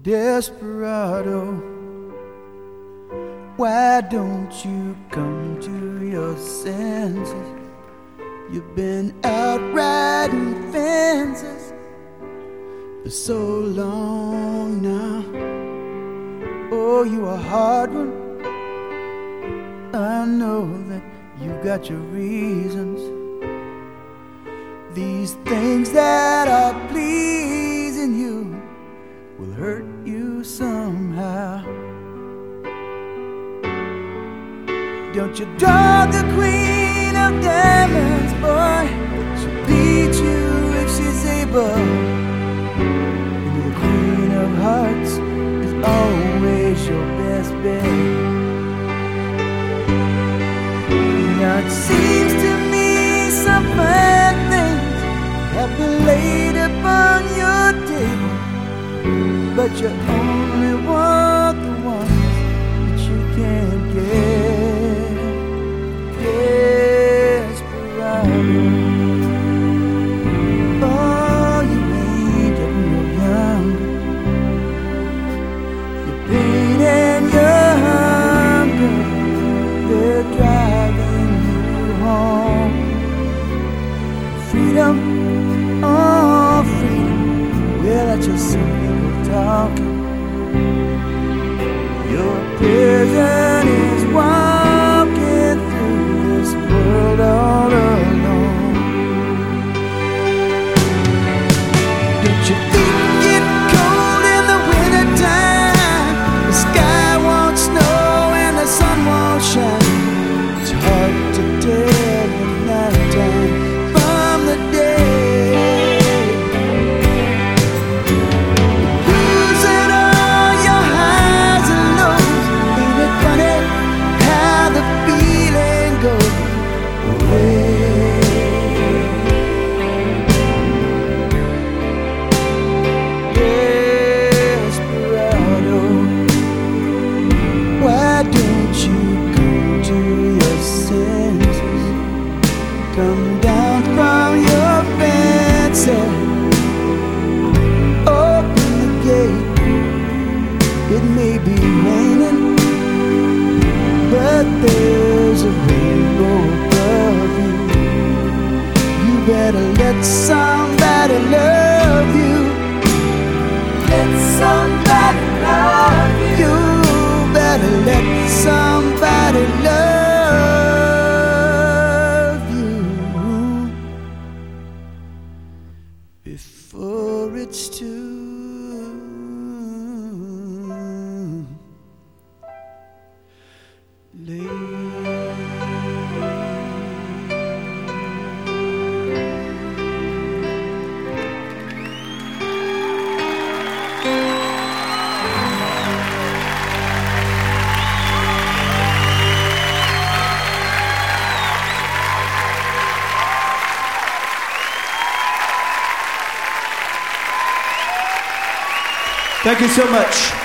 Desperado, why don't you come to your senses? You've been out riding fences for so long now. Oh, you a hard one. I know that you got your reasons. These things that are pleasing you will hurt you somehow. Don't you draw the queen of diamonds, boy. She'll beat you if she's able. And the queen of hearts is always your best bet. Now it seems to me some fine things have been laid upon your table, but you only want the ones that you can't get. Desperado, oh, you ain't getting no younger. Your pain and your hunger, they're driving you home. Freedom, oh freedom, well that's just some people talking. Your prison is walking through this world all alone. Don't you think it cold in the wintertime? The sky won't snow and the sun won't shine. It's hard to tell the nighttime from the day. Losing all your highs and lows. Ain't it funny how the feeling goes away? Desperado, why don't you come to your senses? Come down from your fence and open the gate. It may be raining, but there's a rainbow above you. You better let somebody love you. Let somebody love you. You better let somebody love you before it's too late. Thank you so much.